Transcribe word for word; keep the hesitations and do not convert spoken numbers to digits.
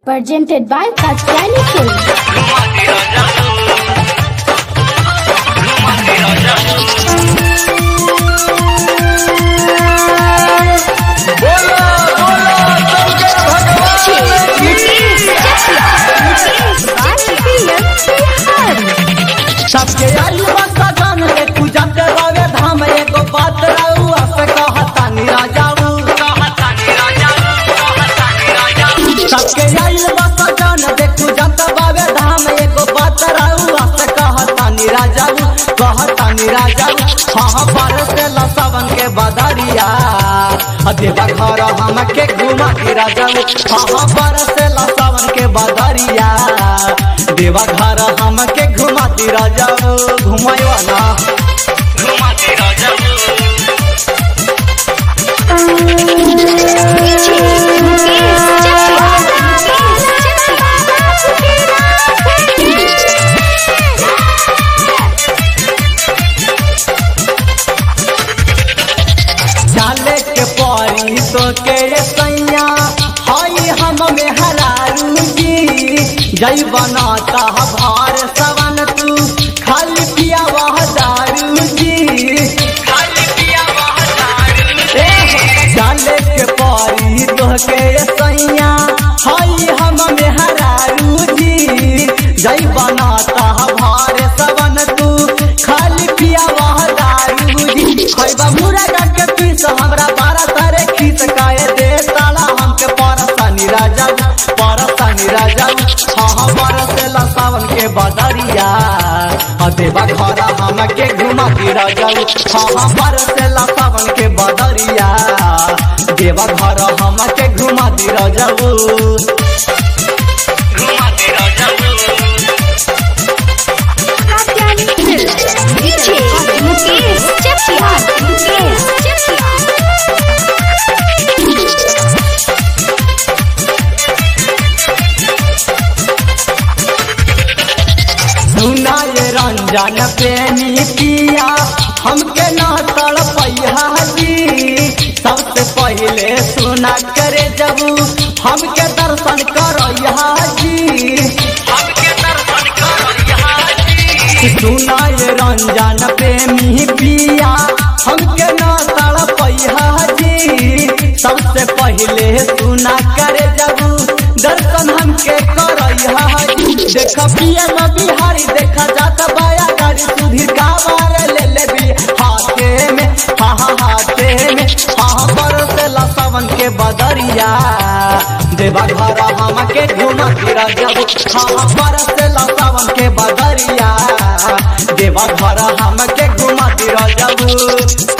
Presented by Katyani Films. सबके आयु बता जान ले पूजा करावे धाम एगो बात रहुआ से कहतानी राजाऊ कहतानी राजाऊ कहतानी राजाऊ सबके आयु बता जान ले पूजा करावे धाम एगो बात रहुआ से कहतानी राजाऊ कहतानी राजाऊ हां बरसे लसावन के बदरिया देवा घर हमके घुमा के राजाऊ हां बरसे लसावन के बदरिया देवा घर हमके घुमाती राजा घुमायो ना घुमाती राजा जाले के परी तो के सैया हई हम में हरारू जी जय बनाता भार सवन तू खाली पिया वह दारू जी खाली पिया वह दारू जाले के परी तो के सैया हई हम में हरारू जी जय बनाता भार सवन तू खाली पिया वह दारू जी खैबा मुर्गा के पीस हमरा बारह तारे खींच काए दे ताला हमके परसानी राजा परसानी राजा हाँ बरसेला सावन के बदरिया देवा घर हमके घुमा के राजा हाँ बरसेला सावन के बदरिया देवा घर हमके घुमा के राजा घुमा के राजा Katyani Films. D J Mukesh Chakia. Mukesh Chakia. सुना ये रंजन प्रेमी पिया हमके ना तड़पैया जी सबसे पहले सुना करे जब हमके दर्शन करैया जी हमके दर्शन करैया जी सुना ये रंजन प्रेमी पिया हमके ना तड़पैया जी सबसे पहले सुना करे जब दर्शन हमके करैया जी देख पिया में बिहारी देखा जाता बाया गाड़ी सुधीर का मार ले ले भी हाथे में हाँ हाँ हाथे में हाँ बरसेला सावन के बदरिया देवा घर हमके घुमा के राजा हाँ बरसेला सावन के बदरिया देवा घर हमके घुमा के राजा